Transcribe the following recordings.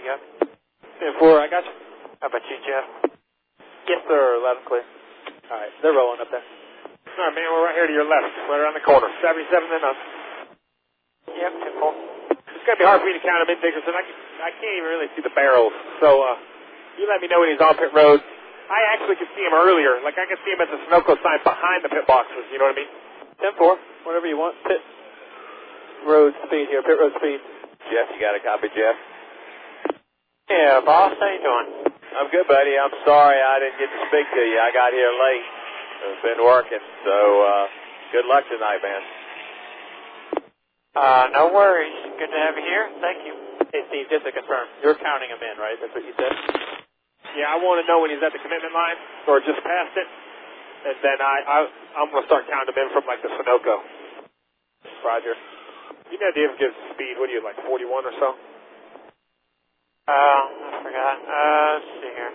got? 10-4, I got you. How about you, Jeff? Yes, sir, loud and clear. All right, they're rolling up there. All right, man, we're right here to your left, right around the corner. 77 and up. Yep, 10-4. It's going to be hard for me to count him in, Dickerson. I can't even really see the barrels. So you let me know when he's on pit road. I actually could see him earlier. Like, I could see him at the Sunoco sign behind the pit boxes. You know what I mean? 10-4, whatever you want. Pit road speed here, pit road speed. Jeff, you got a copy, Jeff? Yeah, boss, how you doing? I'm good, buddy. I'm sorry I didn't get to speak to you. I got here late. I've been working, so good luck tonight, man. No worries. Good to have you here. Thank you. Hey, Steve, just to confirm, you're counting him in, right? That's what you said? Yeah, I want to know when he's at the commitment line or just past it, and then I'm going to start counting him in from, like, the Sunoco. Roger. You know the gives speed, what are you, like 41 or so? I forgot. Let's see here.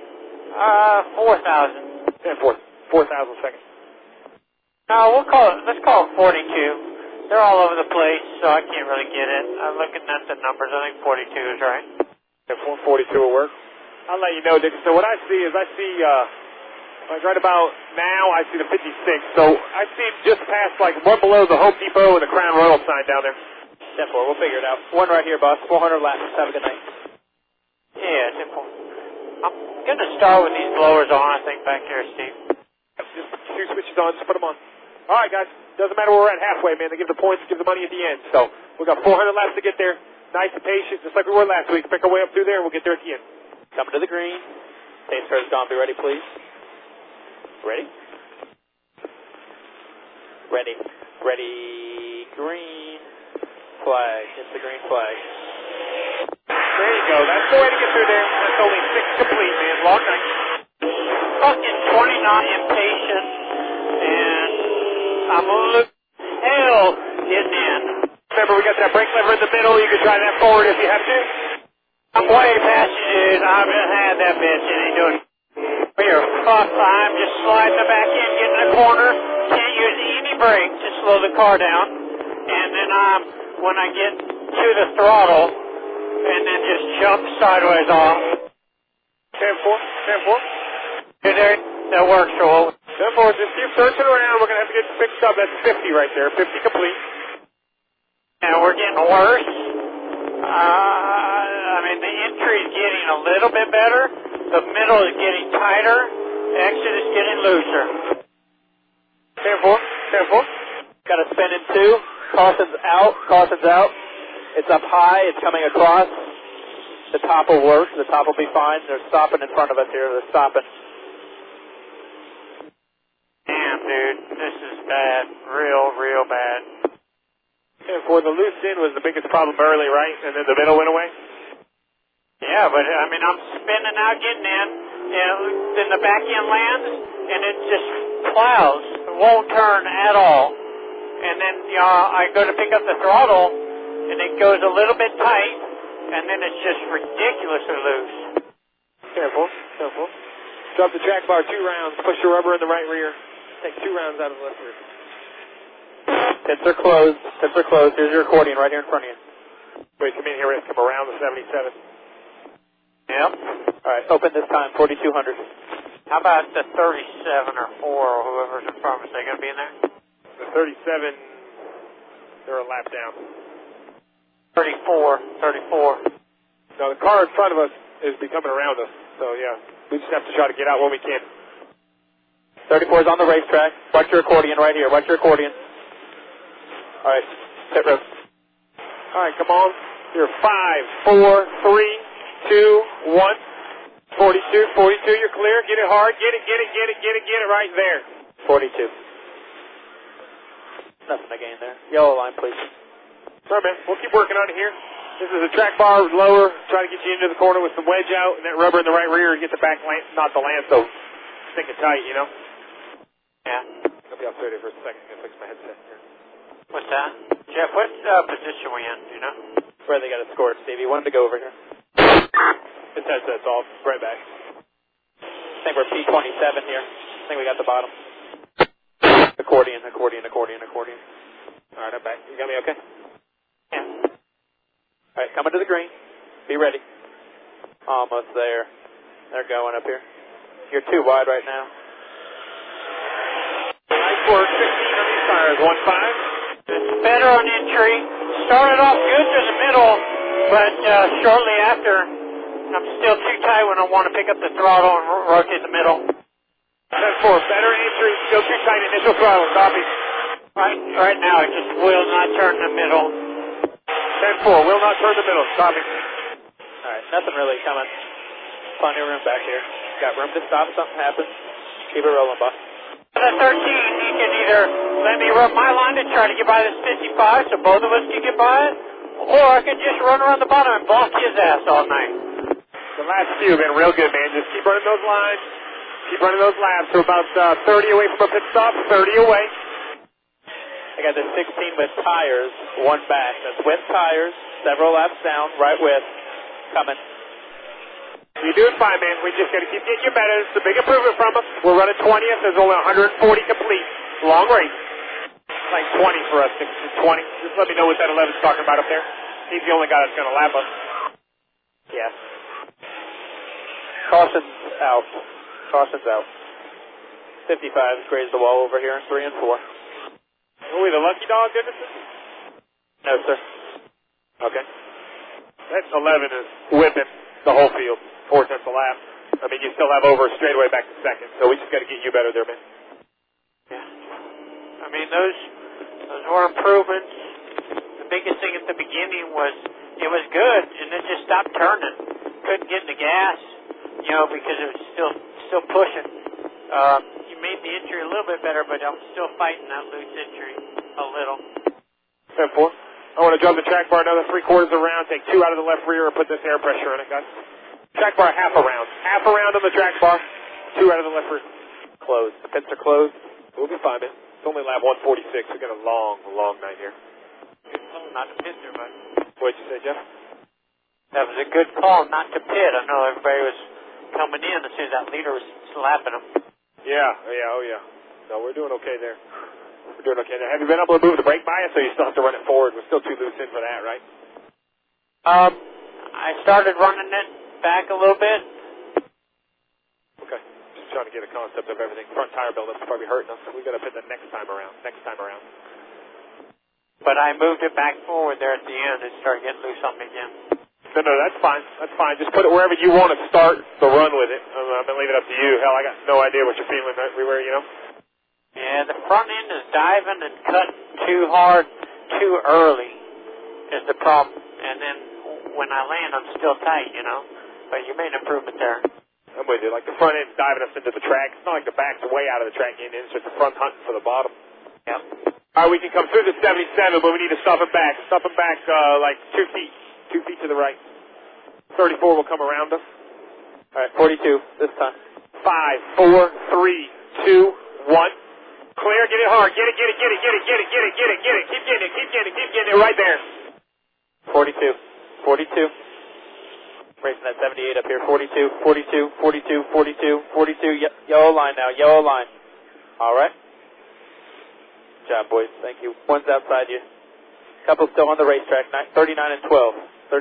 4,000. Yeah, 4,000 seconds. No, let's call it 42. They're all over the place, so I can't really get it. I'm looking at the numbers. I think 42 is right. Yeah, 442 will work. I'll let you know, Dick. So what I see is like right about now, I see the 56. So I see just past, like, one below the Home Depot and the Crown Royal sign down there. 10-4, we'll figure it out. One right here, boss. 400 laps. Have a good night. Yeah, 10-4. I'm going to start with these blowers on, I think, back here, Steve. Just two switches on, just put them on. All right, guys. Doesn't matter where we're at halfway, man. They give the points, give the money at the end. So we've got 400 laps to get there. Nice and patient, just like we were last week. Pick our way up through there, and we'll get there at the end. Coming to the green. Pace car's gone. Be ready, please. Ready? Ready. Ready. Green. Flag. It's the green flag. There you go. That's the way to get through there. That's only 6 complete, man. Long night. Fucking 29 impatient, and I'm a little hell getting in. Remember, we got that brake lever in the middle. You can drive that forward if you have to. I'm way past you, dude. I've just had that bitch. It ain't doing here. Fuck, I'm just sliding the back end, getting in the corner. Can't use any brake to slow the car down. And then when I get to the throttle, and then just jump sideways off. 10-4. Hey there, that works, Joel. 10-4. Just keep searching around. We're going to have to get fixed up. That's 50 right there. 50 complete. And we're getting worse. I mean, the entry is getting a little bit better. The middle is getting tighter. The exit is getting looser. 10-4. Got to spin in two. Caution's out. Caution's out. It's up high. It's coming across. The top will work. The top will be fine. They're stopping in front of us here. They're stopping. Damn, dude. This is bad. Real bad. 10-4. The loose end was the biggest problem early, right? And then the middle went away? Yeah, but, I mean, I'm spinning out, getting in, and then the back end lands, and it just plows. It won't turn at all. And then, I go to pick up the throttle, and it goes a little bit tight, and then it's just ridiculously loose. Careful. Drop the track bar 2 rounds. Push your rubber in the right rear. Take 2 rounds out of the left rear. Pits are closed. Here's your accordion right here in front of you. Wait, come in here. We're going to come around the 77. Yep. All right, open this time, 4,200. How about the 37 or 4 or whoever's in front of us? They going to be in there? The 37, they're a lap down. 34. No, the car in front of us is becoming around us. So, yeah, we just have to try to get out when we can. 34 is on the racetrack. Watch your accordion right here. Watch your accordion. All right, pit road. All right, come on. You're 5, 4, 3, 2, 1. 42, you're clear. Get it hard. Get it right there. 42. Nothing to gain there. Yellow line, please. All right, man. We'll keep working on it here. This is a track bar lower. Try to get you into the corner with some wedge out and that rubber in the right rear to get the back land, not the land, so stick it tight, you know? Yeah. I'll be off 30 for a second. I'm going to fix my headset here. What's that? Jeff, what position we in, do you know? Where they got it scored, Stevie. Want him to go over here. His headset's off. Right back. I think we're P27 here. I think we got the bottom. Accordion. All right, I'm back. You got me okay? Yeah. All right, coming to the green. Be ready. Almost there. They're going up here. You're too wide right now. Nice work, 16 on these tires, 1.5. It's better on entry. Started off good through the middle, but shortly after, I'm still too tight when I want to pick up the throttle and rotate the middle. 10-4, better entry, still too tight initial throttle, copy. Right now, it just will not turn the middle. 10-4, will not turn the middle, copy. Alright, nothing really coming. Plenty of room back here. Got room to stop if something happens. Keep it rolling, boss. At 13, he can either let me run my line to try to get by this 55 so both of us can get by it, or I can just run around the bottom and block his ass all night. The last few have been real good, man. Just keep running those lines. Keep running those laps. We're about 30 away from a pit stop, 30 away. I got the 16 with tires, one back. That's with tires, several laps down, right with, coming. You're doing fine, man. We just got to keep getting you better. It's a big improvement from us. We're running 20th. There's only 140 complete. Long race. Like 20 for us. 20. Just let me know what that 11's talking about up there. He's the only guy that's going to lap us. Yeah. Caution's out. Caution's out. 55 grazed the wall over here in 3 and 4. Are we the lucky dog, Dickinson? No, sir. Okay. That 11 is whipping the whole field. 4 tenths a lap. I mean, you still have over a straightaway back to second, so we just got to get you better there, man. Yeah. I mean, those were improvements. The biggest thing at the beginning was it was good, and it just stopped turning. Couldn't get in the gas, because it was still pushing. You made the entry a little bit better, but I'm still fighting that loose entry a little. 10-4. I want to drop the track bar another 3/4 around, take 2 out of the left rear, and put this air pressure on it, guys. Track bar half around. Half around on the track bar, 2 out of the left rear. Closed. The pits are closed. We'll be fine, man. It's only lap 146. We got a long night here. Not to pit there, bud. What'd you say, Jeff? That was a good call not to pit. I know everybody was coming in as soon as that leader was slapping them. Yeah. No, we're doing okay there. We're doing okay there. Have you been able to move the brake bias, or you still have to run it forward? We're still too loose in for that, right? I started running it back a little bit. Okay. Just trying to get a concept of everything. Front tire buildup's probably hurting us. We got to pit the next time around. But I moved it back forward there at the end. It started getting loose on me again. No, that's fine. That's fine. Just put it wherever you want to start the run with it. I'm going to leave it up to you. Hell, I got no idea what you're feeling everywhere, Yeah, the front end is diving and cutting too hard, too early is the problem. And then when I land, I'm still tight, But you made an improvement there. I'm with you. Like the front end's diving us into the track. It's not like the back's way out of the track end. It's just the front hunting for the bottom. Yep. All right, we can come through the 77, but we need to stop it back. Stop it back like 2 feet. 2 feet to the right. 34 will come around us. All right, 42 this time. 5, 4, 3, 2, 1. Clear, get it hard. Get it. Keep getting it right there. 42. Racing that 78 up here. 42. Yellow line now. All right. Good job, boys. Thank you. One's outside you. Couple still on the racetrack. 39 and 12.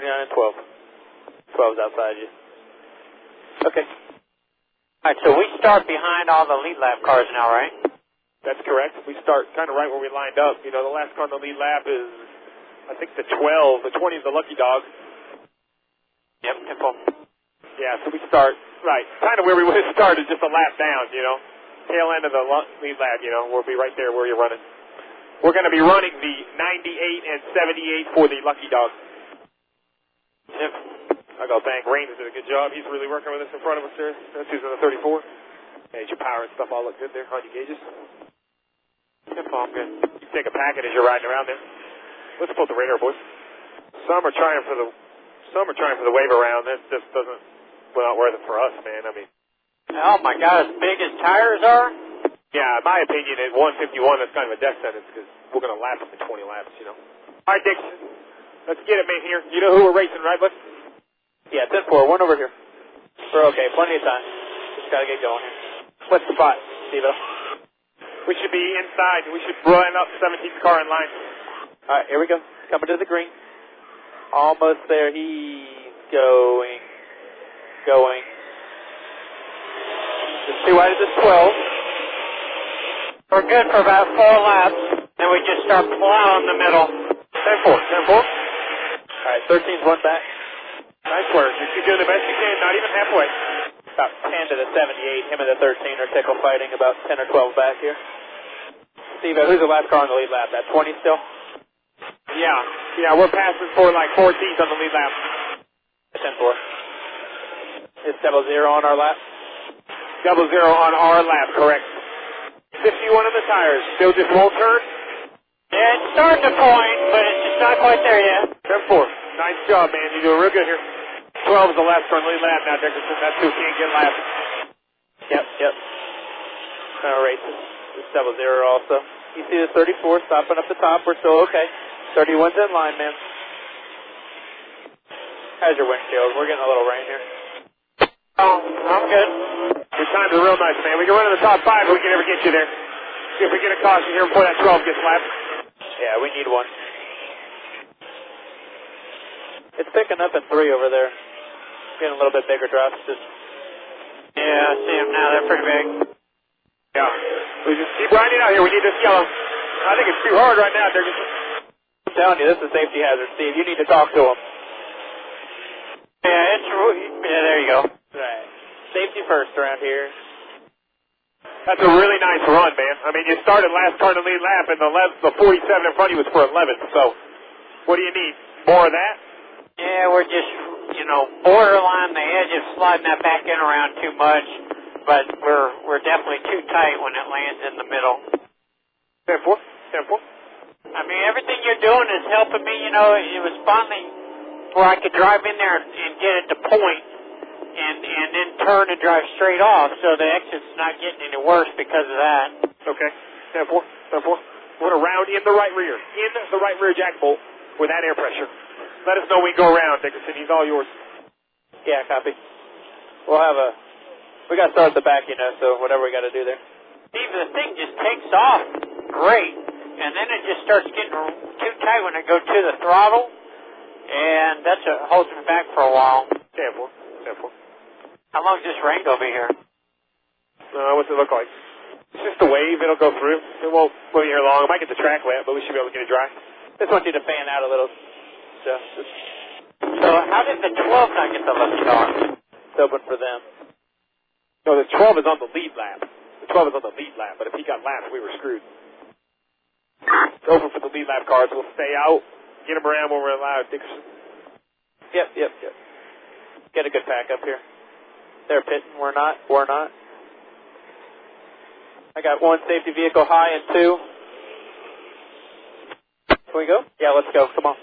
12's outside you. Okay. All right, so we start behind all the lead lap cars now, right? That's correct. We start kind of right where we lined up. The last car on the lead lap is, I think, the 12. The 20 is the lucky dog. Yep, simple. Yeah, so we start, right, kind of where we would have started, just a lap down, Tail end of the lead lap, we'll be right there where you're running. We're going to be running the 98 and 78 for the lucky dog. Yep. I got to thank Raines did a good job. He's really working with us in front of us there. That's who's in the 34. Hey, your power and stuff all look good there on your gauges. Yep, all good. You can take a packet as you're riding around there. Let's pull the radar, boys. Some are trying for the wave around. That just doesn't, not worth it for us, man. I mean. Oh my God, as big as tires are? Yeah, in my opinion, at 151, that's kind of a death sentence because we're going to lap them in 20 laps, All right, Dixon. Let's get it, man, here. You know who we're racing, right, bud? Yeah, 10-4. One over here. We're okay. Plenty of time. Just got to get going here. What's the spot, Steve-O? We should be inside. We should run up 17th car in line. All right, here we go. Coming to the green. Almost there. He's going See wide at this 12. We're good for about 4 laps. Then we just start plowing the middle. 10-4, 10-4. All right, 13's one back. Nice work. You're doing the best you can, not even halfway. About 10 to the 78. Him and the 13 are tickle fighting about 10 or 12 back here. Steve, who's the last car on the lead lap? That 20 still? Yeah, we're passing for like 14th on the lead lap. 10-4. It's 0-0 on our lap? 0-0 on our lap, correct. 51 on the tires. Still just won't turn? Yeah, it's starting to point, but it's just not quite there yet. 10-4. Nice job, man. You're doing real good here. 12 is the last car on the lead lap now, Dickerson. That's who can't get lapped. Yep. Races. It's 0-0 also. You see the 34 stopping up the top. We're still okay. 31's in line, man. How's your windshield? We're getting a little rain here. Oh, I'm good. Your times are real nice, man. We can run in the top 5 if we can ever get you there. See if we get a caution here before that 12 gets lapped. Yeah, we need one. It's picking up in 3 over there. Getting a little bit bigger drops. Yeah, I see them now. They're pretty big. Yeah. We just keep riding out here. We need this yellow. I think it's too hard right now, Dickerson. I'm telling you, this is a safety hazard, Steve. You need to talk to him. Yeah, there you go. Right. Safety first around here. That's a really nice run, man. I mean, you started last car in the lead lap, and the 47 in front of you was for 11th. So, what do you need? More of that? Yeah, we're just, borderline the edge of sliding that back in around too much, but we're definitely too tight when it lands in the middle. 10-4. I mean, everything you're doing is helping me. It was finally where I could drive in there and get it to point and then turn and drive straight off, so the exit's not getting any worse because of that. Okay. 10-4. We're going to round in the right rear. In the right rear jack bolt with that air pressure. Let us know when we go around, Dickerson. He's all yours. Yeah, copy. We got to start at the back, so whatever we got to do there. Steve, the thing just takes off great, and then it just starts getting too tight when it goes to the throttle, and that's what holds me back for a while. 10-4. How long is this rain going to be here? What's it look like? It's just a wave. It'll go through. It won't be here long. It might get the track wet, but we should be able to get it dry. Just want you to fan out a little. So how did the 12 not get the left car? It's open for them. No, the 12 is on the lead lap. The 12 is on the lead lap, but if he got lapped, we were screwed. It's open for the lead lap cars. We'll stay out, get them around when we're allowed, Dickerson. Yep. Get a good pack up here. They're pitting. We're not. I got 1 safety vehicle high and 2. Can we go? Yeah, let's go. Come on.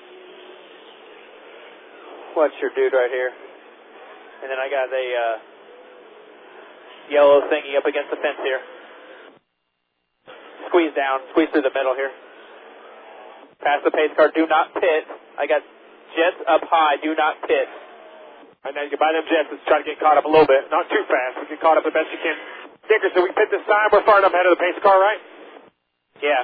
What's your dude right here? And then I got a yellow thingy up against the fence here. Squeeze down. Squeeze through the middle here. Pass the pace car. Do not pit. I got jets up high. Do not pit. Right now you can buy them jets. Let's try to get caught up a little bit. Not too fast. We get caught up the best you can. Dickerson, we pit this time. We're far enough ahead of the pace car, right? Yeah.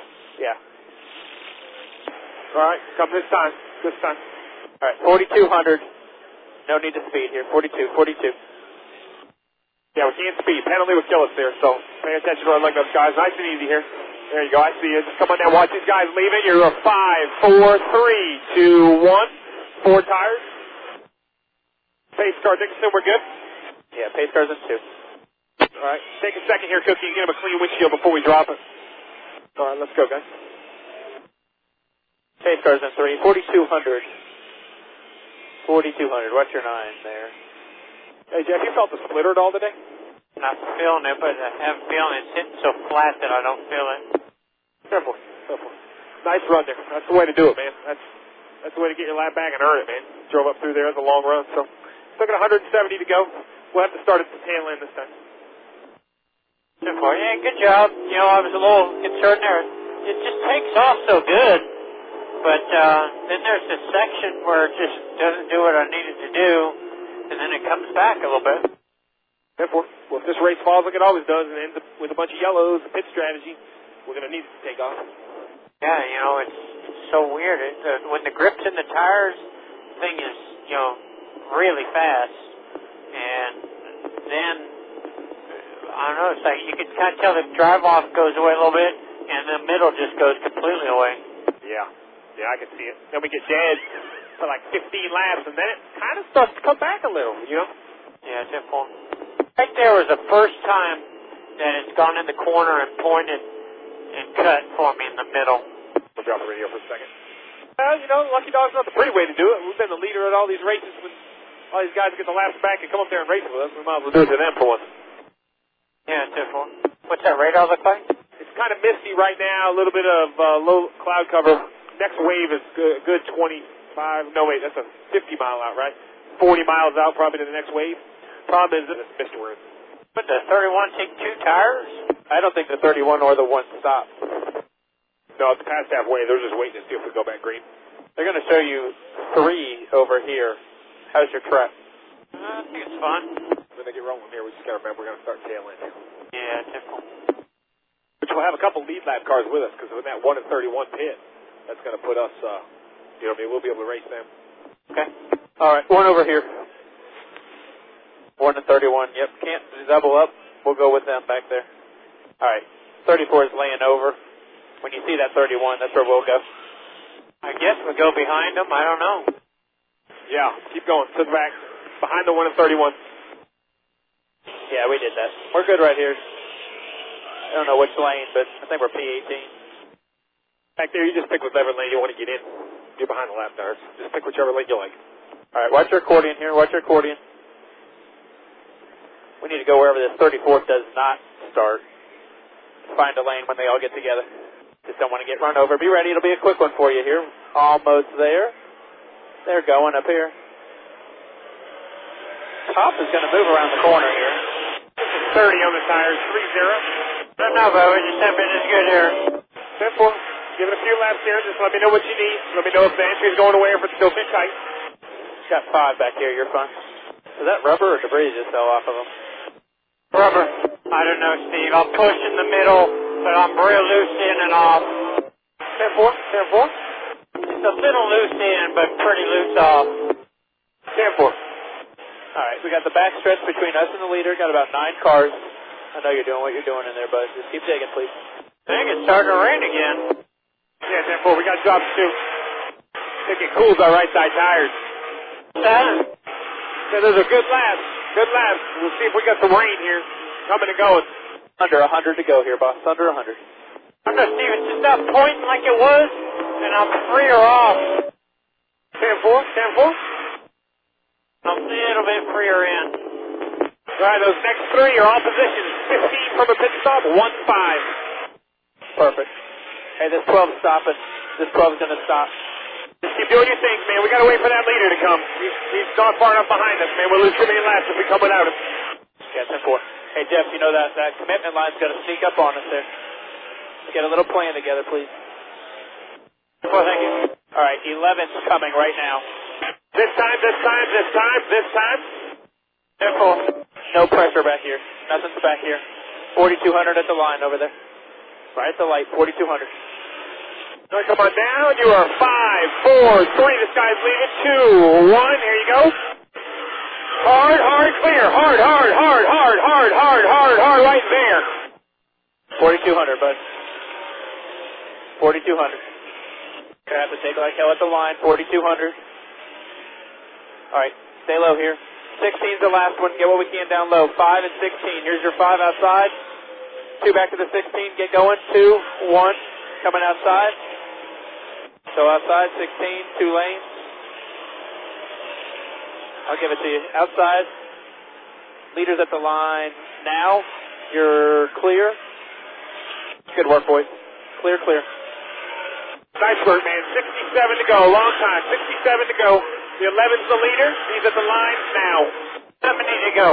All right, come this time. All right, 4,200. No need to speed here. 42. Yeah, we can't speed. Penalty would kill us there, so pay attention to our leg up, guys. Nice and easy here. There you go. I see you. Just come on down. Watch these guys leaving. You're a 5, 4, 3, 2, 1. 4 tires. Pace car, Dickerson, we're good? Yeah, pace car's in 2. All right, take a second here, Cookie, and get him a clean windshield before we drop it. All right, let's go, guys. Pace car's in 3. 4,200. What's your 9 there? Hey, Jeff, you felt the splitter at all today? Not feeling it, but I have a feeling it's hitting so flat that I don't feel it. Careful. Nice run there. That's the way to do it, man. That's the way to get your lap back and earn it, man. Drove up through there. It's a long run, so still got 170 to go. We'll have to start at the tail end this time. Yeah, good job. I was a little concerned there. It just takes off so good, but then there's this section where it just doesn't do what I needed to do, and then it comes back a little bit. Therefore, well, if this race falls like it always does and ends up with a bunch of yellows, the pit strategy, we're going to need it to take off. Yeah, it's so weird. When the grip's in the tires, the thing is, really fast. And then I don't know, it's like you can kind of tell the drive-off goes away a little bit, and the middle just goes completely away. Yeah. Yeah, I can see it. Then we get dead for like 15 laps, and then it kind of starts to come back a little, you know? Yeah, it's important. Right there was the first time that it's gone in the corner and pointed and cut for me in the middle. We'll drop the radio for a second. Well, you know, Lucky Dog's not the pretty way to do it. We've been the leader at all these races when all these guys get the laps back and come up there and race with us. We might as well do it to them for once. Yeah, it's important. What's that radar look like? It's kind of misty right now, a little bit of low cloud cover. Next wave is good 25, no wait, that's a 50 mile out, right? 40 miles out probably to the next wave. Problem is it's misty we're in. But the 31 take 2 tires? I don't think the 31 or the 1 stopped. No, it's past halfway. They're just waiting to see if we go back green. They're going to show you 3 over here. How's your track? I think it's fun. When they get rolling here, we just got to remember we're going to start tail end. Yeah, typical. Which we'll have a couple lead lap cars with us because with that 1 and 31 pit, that's going to put us, you know what I mean, we'll be able to race them. Okay. All right, 1 over here. 1 and 31. Yep, can't double up. We'll go with them back there. All right, 34 is laying over. When you see that 31, that's where we'll go. I guess we'll go behind them. I don't know. Yeah, keep going. To the back. Behind the 1 and 31. Yeah, we did that. We're good right here. I don't know which lane, but I think we're P18. Back there, you just pick whatever lane you want to get in. You're behind the lap tires. Just pick whichever lane you like. All right, watch your accordion here. Watch your accordion. We need to go wherever this 34 does not start. Find a lane when they all get together. Just don't want to get run over. Be ready. It'll be a quick one for you here. Almost there. They're going up here. Top is going to move around the corner here. This is 30 on the tires. 3-0. I don't know, but we just haven't been as good here. 10-4. Give it a few laps here. Just let me know what you need. Let me know if the entry is going away or if it's still too tight. Got 5 back here. You're fine. Is that rubber or debris just fell off of them? Rubber. I don't know, Steve. I'll push in the middle, but I'm real loose in and off. 10-4. 10-4. It's a little loose in, but pretty loose off. 10-4. All right, we got the back stretch between us and the leader. Got about 9 cars. I know you're doing what you're doing in there, bud. Just keep digging, please. I think it's starting to rain again. Yeah, 10-4. We got jobs too. I think it cools our right side tires. Yeah, those are good laps. Good laps. We'll see if we got some rain here. Coming and going. Under 100 to go here, boss. Under 100. I'm not, Steve. It's just not pointing like it was, and I'm free or off. 10-4. 10-4. I'm a little bit freer in. All right, those next 3 are all positions. 15 from a pit stop, 1-5. Perfect. Hey, this 12's stopping. This 12's going to stop. Just keep doing your things, man. We got to wait for that leader to come. He's gone far enough behind us, man. We'll lose too many laps if we come without him. Yeah, 10-4. Hey, Jeff, you know that commitment line's going to sneak up on us there. Let's get a little plan together, please. Well, thank you. All right, 11's coming right now. This time. 10-4. No pressure back here. Nothing's back here. 4,200 at the line over there. Right at the light, 4,200. Now come on down. You are 5, 4, 3. This guy's leaving. 2, 1. Here you go. Hard, clear. Hard. Right there. 4,200, bud. 4,200. Gonna have to take like hell at the line. 4,200. All right, stay low here. 16's the last one. Get what we can down low. 5 and 16. Here's your 5 outside. 2 back to the 16. Get going. 2, 1. Coming outside. So outside, 16. 2 lanes. I'll give it to you. Outside. Leaders at the line now. You're clear. Good work, boys. Clear. Nice work, man. 67 to go. Long time. 67 to go. The 11's the leader. He's at the line now. 70 to go.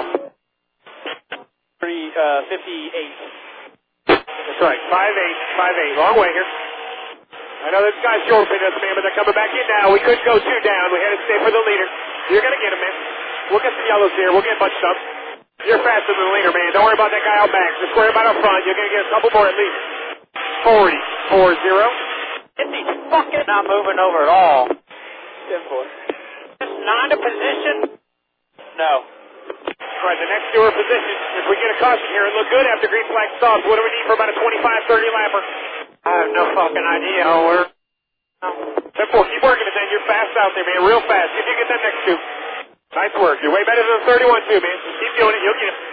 58. That's right. 5-8. Long way here. I know this guy's short for us, man, but they're coming back in now. We couldn't go 2 down. We had to stay for the leader. You're going to get him, man. We'll get some yellows here. We'll get bunched up. You're faster than the leader, man. Don't worry about that guy out back. Just worry about up front. You're going to get a couple more at least. 40. 4-0. He's fucking not moving over at all. 10-4. Just not a position. No. All right, the next two are positioned. If we get a caution here, it look good after green flag stops. What do we need for about a 25-30 lapper? I have no fucking idea. We're... 10-4, keep working it then. You're fast out there, man. Real fast. See if you get that next two. Nice work. You're way better than the 31 too, man. Just keep doing it. You'll get it.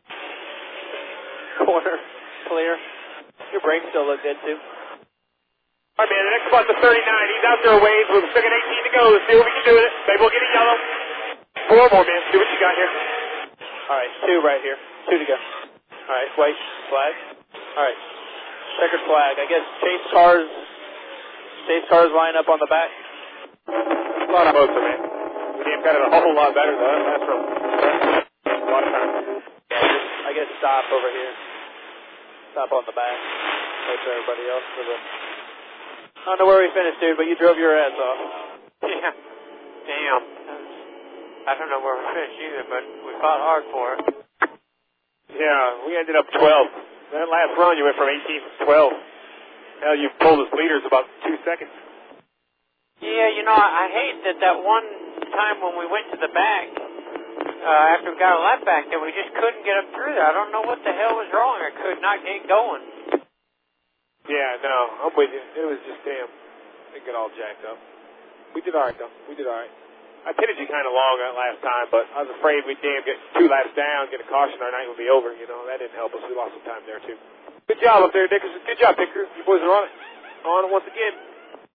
Corner. Clear. Your brakes still look good, too. All right, man. The next spot's the 39. He's out there a ways with a second 18 to go. Let's see what we can do with it. Maybe we'll get a yellow. 4 more, man. See what you got here. All right, 2 right here. 2 to go. All right, wait. Flag. All right. Checkered flag. I guess chase cars line up on the back. A lot of motor, man. The game got it a whole lot better than that's from a lot of time. I guess stop over here. Stop on the back. Wait for everybody else for the... I don't know where we finished, dude, but you drove your ass off. Yeah. Damn. I don't know where we finished either, but we fought hard for it. Yeah, we ended up 12. That last run, you went from 18 to 12. Hell, you pulled us leaders about 2 seconds. Yeah, you know, I hate that one time when we went to the back, after we got a lap back, that we just couldn't get up through there. I don't know what the hell was wrong. I could not get going. Yeah, no, I'm with you. It was just damn. It got all jacked up. We did all right, though. We did all right. I pitted you kind of long that last time, but I was afraid we'd get 2 laps down, get a caution, our night would be over. You know, that didn't help us. We lost some time there, too. Good job up there, Dickerson. Good job, Picker. You boys are on it. On it once again.